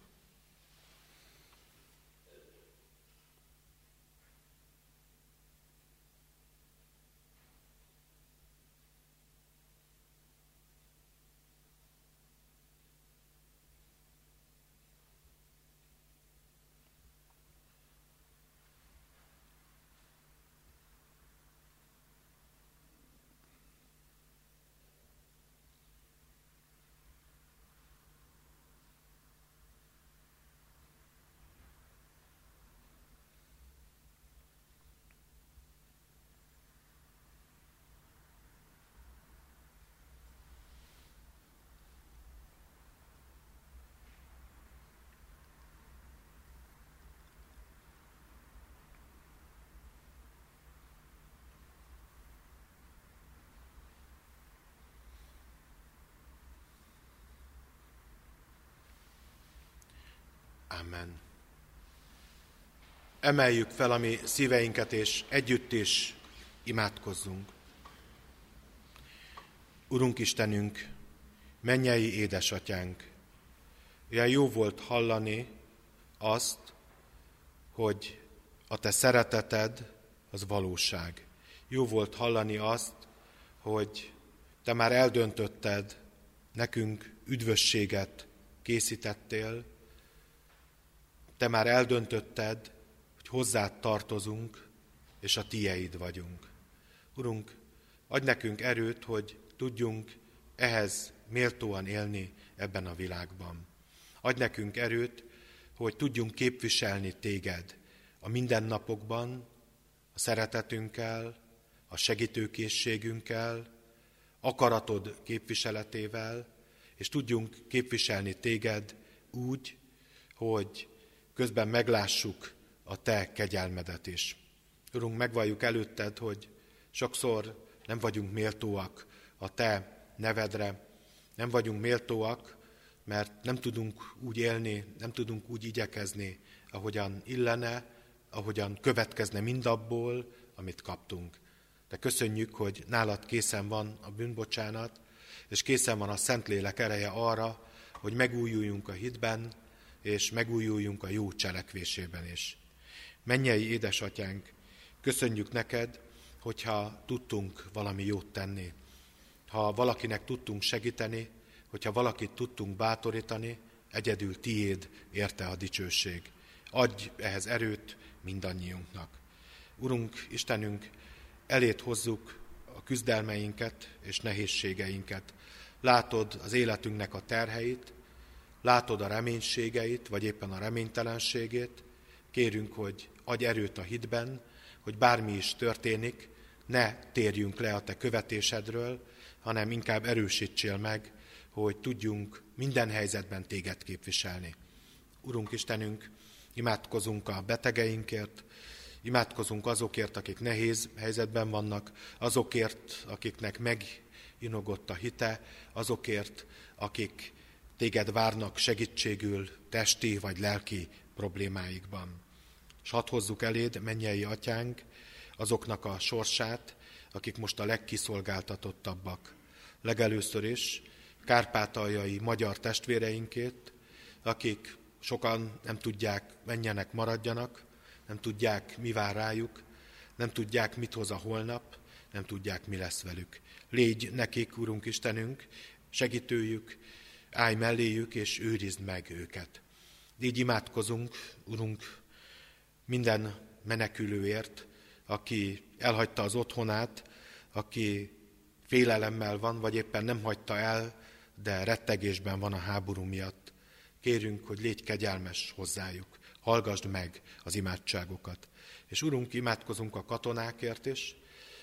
Amen. Emeljük fel a mi szíveinket, és együtt is imádkozzunk. Urunk Istenünk, mennyei édesatyánk, olyan jó volt hallani azt, hogy a te szereteted az valóság. Jó volt hallani azt, hogy te már eldöntötted, nekünk üdvösséget készítettél, te már eldöntötted, hogy hozzád tartozunk, és a tieid vagyunk. Urunk, adj nekünk erőt, hogy tudjunk ehhez méltóan élni ebben a világban. Adj nekünk erőt, hogy tudjunk képviselni téged a mindennapokban, a szeretetünkkel, a segítőkészségünkkel, akaratod képviseletével, és tudjunk képviselni téged úgy, hogy közben meglássuk a te kegyelmedet is. Urunk, megvalljuk előtted, hogy sokszor nem vagyunk méltóak a te nevedre, nem vagyunk méltóak, mert nem tudunk úgy élni, nem tudunk úgy igyekezni, ahogyan illene, ahogyan következne mindabból, amit kaptunk. De köszönjük, hogy nálad készen van a bűnbocsánat, és készen van a Szentlélek ereje arra, hogy megújuljunk a hitben, és megújuljunk a jó cselekvésében is. Mennyei édesatyánk, köszönjük neked, hogyha tudtunk valami jót tenni, ha valakinek tudtunk segíteni, hogyha valakit tudtunk bátorítani, egyedül tiéd érte a dicsőség. Adj ehhez erőt mindannyiunknak. Urunk, Istenünk, elét hozzuk a küzdelmeinket és nehézségeinket. Látod az életünknek a terheit, látod a reménységeit, vagy éppen a reménytelenségét. Kérünk, hogy adj erőt a hitben, hogy bármi is történik, ne térjünk le a te követésedről, hanem inkább erősítsél meg, hogy tudjunk minden helyzetben téged képviselni. Urunk Istenünk, imádkozunk a betegeinkért, imádkozunk azokért, akik nehéz helyzetben vannak, azokért, akiknek meginogott a hite, azokért, akik téged várnak segítségül testi vagy lelki problémáikban. És hadd hozzuk eléd, mennyei atyánk, azoknak a sorsát, akik most a legkiszolgáltatottabbak. Legelőször is kárpátaljai magyar testvéreinkét, akik sokan nem tudják, menjenek, maradjanak, nem tudják, mi vár rájuk, nem tudják, mit hoz a holnap, nem tudják, mi lesz velük. Légy nekik, Urunk Istenünk, segítőjük, állj melléjük, és őrizd meg őket. Így imádkozunk, Urunk, minden menekülőért, aki elhagyta az otthonát, aki félelemmel van, vagy éppen nem hagyta el, de rettegésben van a háború miatt. Kérünk, hogy légy kegyelmes hozzájuk, hallgasd meg az imádságokat. És Urunk, imádkozunk a katonákért is,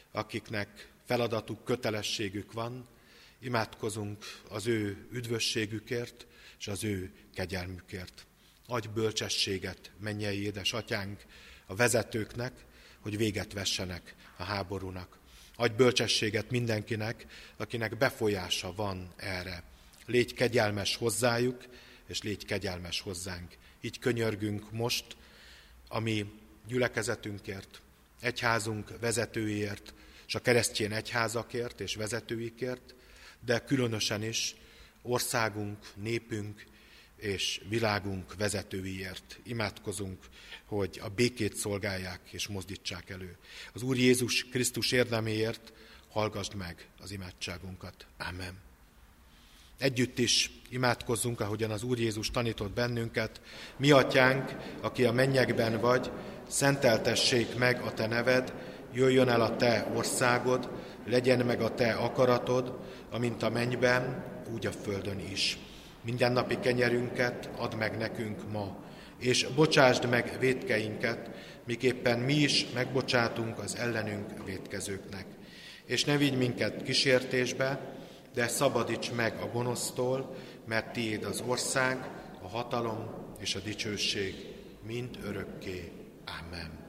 akiknek feladatuk, kötelességük van, imádkozunk az ő üdvösségükért és az ő kegyelmükért. Adj bölcsességet, mennyei édesatyánk, a vezetőknek, hogy véget vessenek a háborúnak. Adj bölcsességet mindenkinek, akinek befolyása van erre. Légy kegyelmes hozzájuk, és légy kegyelmes hozzánk. Így könyörgünk most a mi gyülekezetünkért, egyházunk vezetőiért, és a keresztény egyházakért és vezetőikért, de különösen is országunk, népünk és világunk vezetőiért imádkozunk, hogy a békét szolgálják és mozdítsák elő. Az Úr Jézus Krisztus érdeméért hallgasd meg az imádságunkat. Amen. Együtt is imádkozzunk, ahogyan az Úr Jézus tanított bennünket. Mi atyánk, aki a mennyekben vagy, szenteltessék meg a te neved, jöjjön el a te országod, legyen meg a te akaratod, amint a mennyben, úgy a földön is. Mindennapi kenyerünket add meg nekünk ma, és bocsásd meg vétkeinket, miképpen mi is megbocsátunk az ellenünk vétkezőknek. És ne vigy minket kísértésbe, de szabadíts meg a gonosztól, mert tiéd az ország, a hatalom és a dicsőség mind örökké. Amen.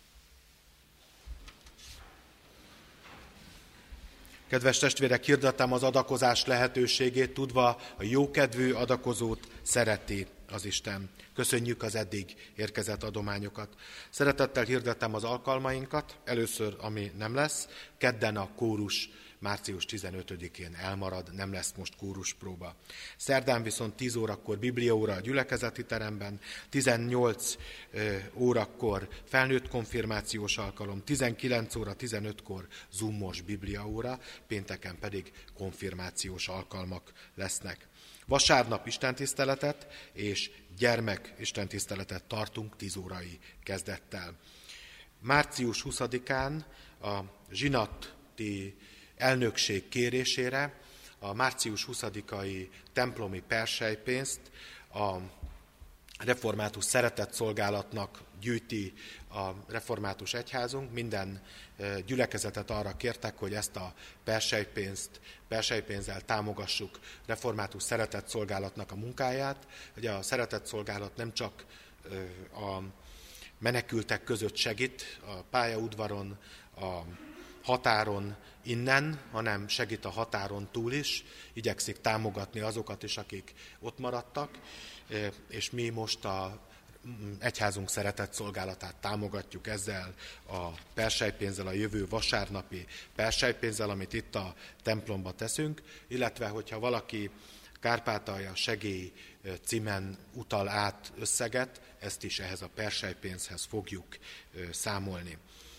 Kedves testvérek, hirdettem az adakozás lehetőségét, tudva a jókedvű adakozót szereti az Isten. Köszönjük az eddig érkezett adományokat. Szeretettel hirdettem az alkalmainkat, először, ami nem lesz, kedden a kórus március tizenötödikén elmarad, nem lesz most kóruspróba. Szerdán viszont tíz órakor bibliaóra a gyülekezeti teremben, tizennyolc órakor felnőtt konfirmációs alkalom, tizenkilenc óra tizenötkor zoomos bibliaóra, pénteken pedig konfirmációs alkalmak lesznek. Vasárnap istentiszteletet és gyermek istentiszteletet tartunk tíz órai kezdettel. Március huszadikán a zsinati elnökség kérésére a március huszadikai templomi perselypénzt a református szeretetszolgálatnak gyűjti a református egyházunk. Minden gyülekezetet arra kértek, hogy ezt a perselypénzt, perselypénzzel támogassuk református szeretetszolgálatnak a munkáját. Ugye a szeretetszolgálat nem csak a menekültek között segít, a pályaudvaron, a határon innen, hanem segít a határon túl is, igyekszik támogatni azokat is, akik ott maradtak, és mi most a egyházunk szeretetszolgálatát támogatjuk ezzel a perselypénzzel, a jövő vasárnapi perselypénzzel, amit itt a templomba teszünk, illetve hogyha valaki Kárpátalja segély címen utal át összeget, ezt is ehhez a perselypénzhez fogjuk számolni.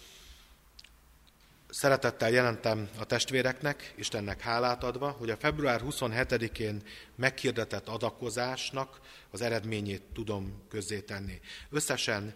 Szeretettel jelentem a testvéreknek, Istennek hálát adva, hogy a február huszonhetedikén meghirdetett adakozásnak az eredményét tudom közzétenni. Összesen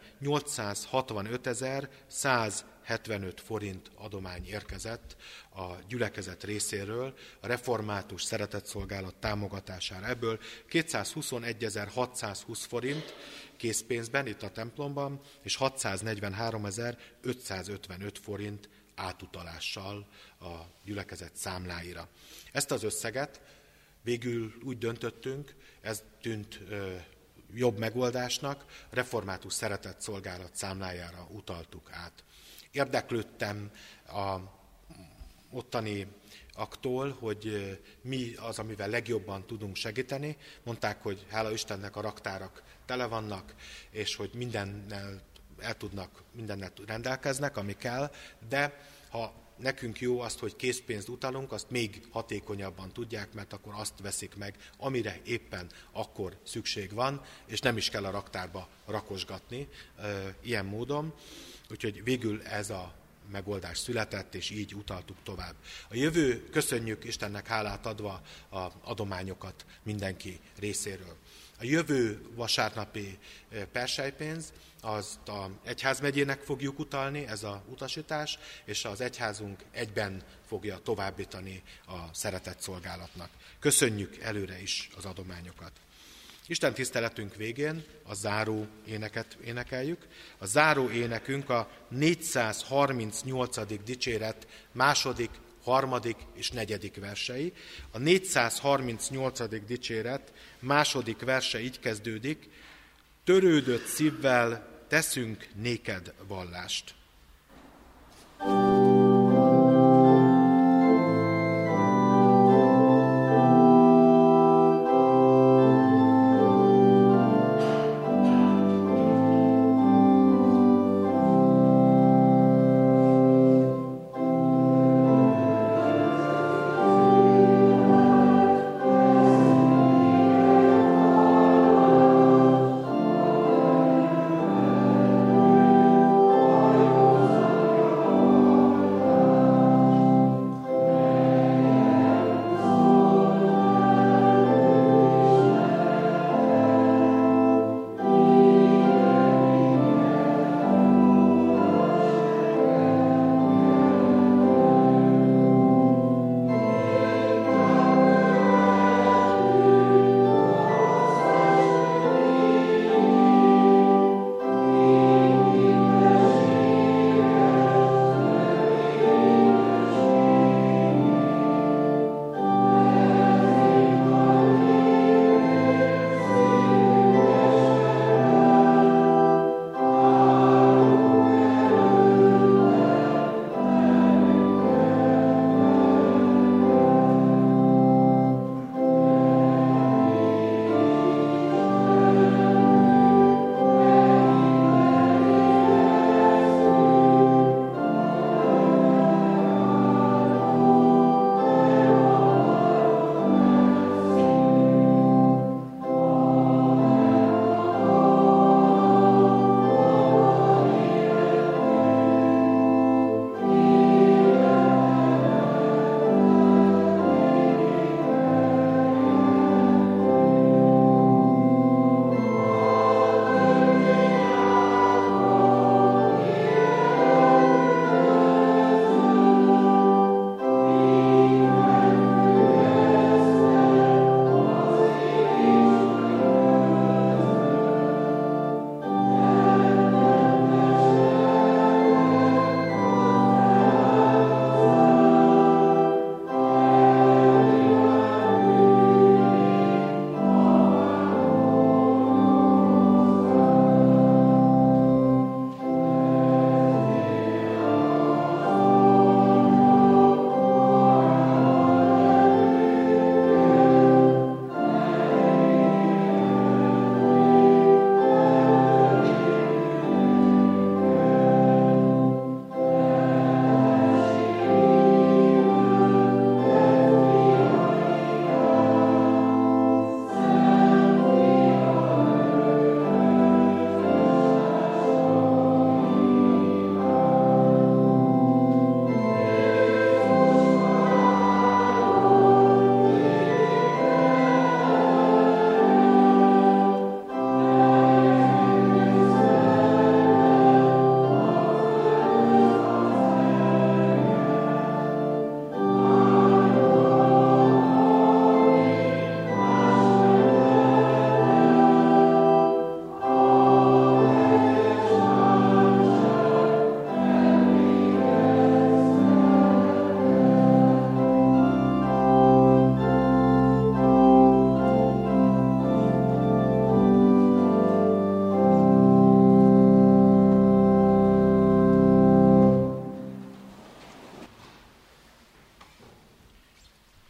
nyolcszázhatvanötezer-százhetvenöt forint adomány érkezett a gyülekezet részéről a református szeretetszolgálat támogatására. Ebből kétszázhuszonegyezer-hatszázhúsz forint készpénzben itt a templomban, és hatszáznegyvenháromezer-ötszázötvenöt forint átutalással a gyülekezet számláira. Ezt az összeget végül úgy döntöttünk, ez tűnt ö, jobb megoldásnak, a református szeretetszolgálat számlájára utaltuk át. Érdeklődtem a ottani aktól, hogy mi az, amivel legjobban tudunk segíteni. Mondták, hogy hála Istennek a raktárak tele vannak, és hogy mindennel el tudnak, mindennel rendelkeznek, ami kell, de ha nekünk jó azt, hogy készpénzt utalunk, azt még hatékonyabban tudják, mert akkor azt veszik meg, amire éppen akkor szükség van, és nem is kell a raktárba rakosgatni e, ilyen módon. Úgyhogy végül ez a megoldás született, és így utaltuk tovább. A jövő, köszönjük Istennek hálát adva az adományokat mindenki részéről. A jövő vasárnapi perselypénz, azt az egyházmegyének fogjuk utalni, ez az utasítás, és az egyházunk egyben fogja továbbítani a szeretetszolgálatnak. Köszönjük előre is az adományokat. Isten tiszteletünk végén a záró éneket énekeljük. A záró énekünk a négyszázharmincnyolcadik dicséret második, harmadik és negyedik versei. A négyszázharmincnyolcadik dicséret második verse így kezdődik: törődött szívvel teszünk néked vallást.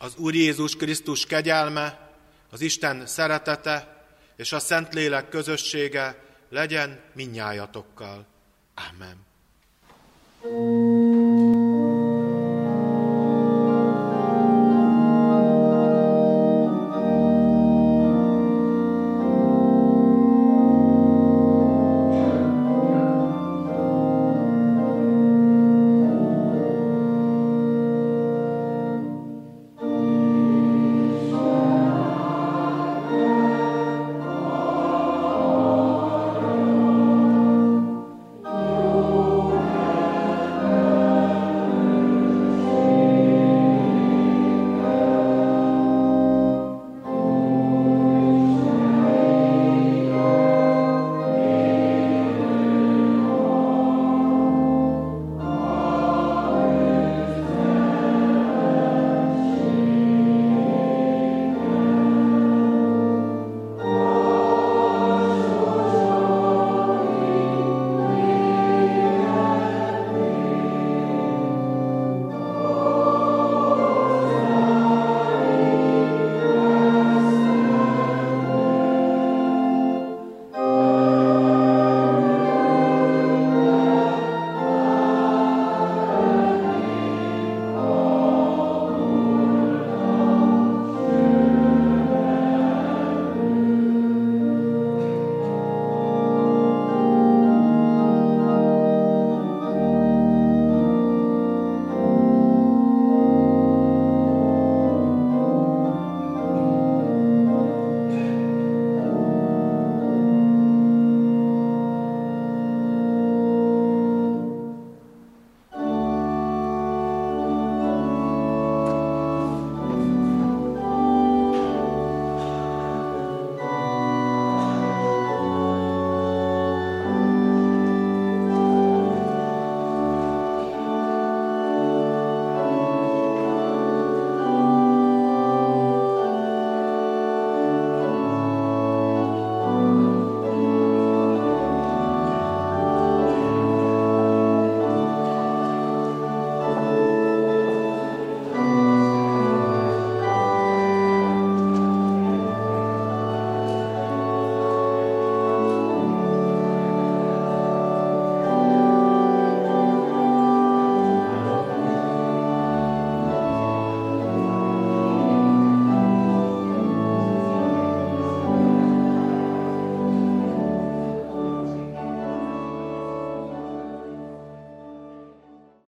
Az Úr Jézus Krisztus kegyelme, az Isten szeretete és a Szentlélek közössége legyen mindnyájatokkal. Ámen.